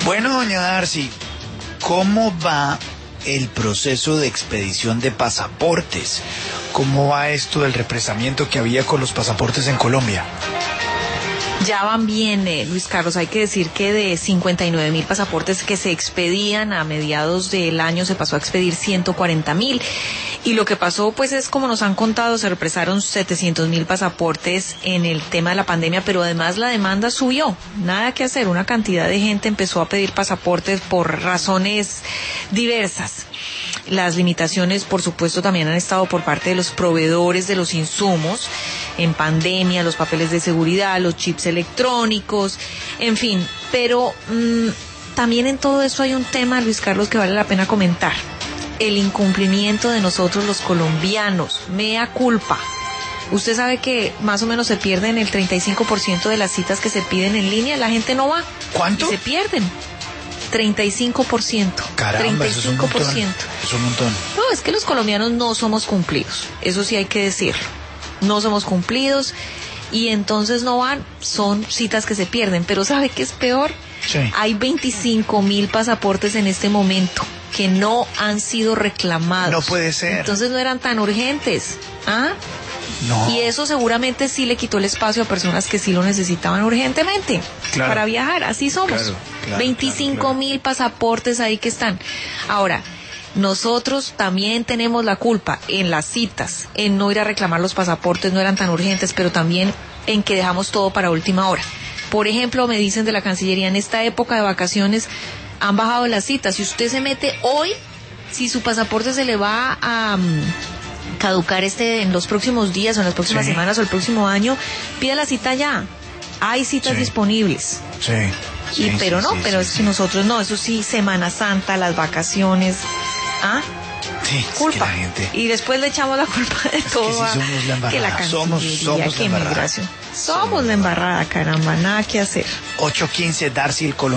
Bueno, doña Darcy, ¿cómo va el proceso de expedición de pasaportes? ¿Cómo va esto del represamiento que había con los pasaportes en Colombia? Ya van bien, Luis Carlos. Hay que decir que de 59.000 pasaportes que se expedían a mediados del año se pasó a expedir 140.000. Y lo que pasó, pues, es como nos han contado, se represaron 700.000 pasaportes en el tema de la pandemia, pero además la demanda subió. Nada que hacer, una cantidad de gente empezó a pedir pasaportes por razones diversas. Las limitaciones, por supuesto, también han estado por parte de los proveedores de los insumos en pandemia, los papeles de seguridad, los chips electrónicos, en fin. Pero también en todo eso hay un tema, Luis Carlos, que vale la pena comentar. El incumplimiento de nosotros los colombianos, mea culpa. Usted sabe que más o menos se pierden el 35% de las citas que se piden en línea, la gente no va. ¿Cuánto? Y se pierden. 35%. Caramba, 35%. Eso es un montón. No, es que los colombianos no somos cumplidos. Eso sí hay que decirlo. No somos cumplidos y entonces no van, son citas que se pierden. Pero ¿sabe qué es peor? Sí. Hay 25.000 pasaportes en este momento que no han sido reclamados. No puede ser. Entonces no eran tan urgentes. ¿Ah? No. Y eso seguramente sí le quitó el espacio a personas que sí lo necesitaban urgentemente, claro, para viajar. Así somos. Claro, 25.000 pasaportes ahí que están. Ahora, nosotros también tenemos la culpa en las citas, en no ir a reclamar los pasaportes, no eran tan urgentes, pero también en que dejamos todo para última hora. Por ejemplo, me dicen de la Cancillería, en esta época de vacaciones han bajado las citas. Si usted se mete hoy, si su pasaporte se le va a caducar en los próximos días o en las próximas semanas o el próximo año, pida la cita ya. Hay citas disponibles. Pero es que nosotros no, eso sí, Semana Santa, las vacaciones. ¿Ah? Sí, culpa. Es que la gente... Y después le echamos la culpa de todo. Que sí somos la embarrada. Que la Cancillería, que migración. Somos la embarrada, caramba, nada que hacer. 8:15, Darcy, el Colombiano.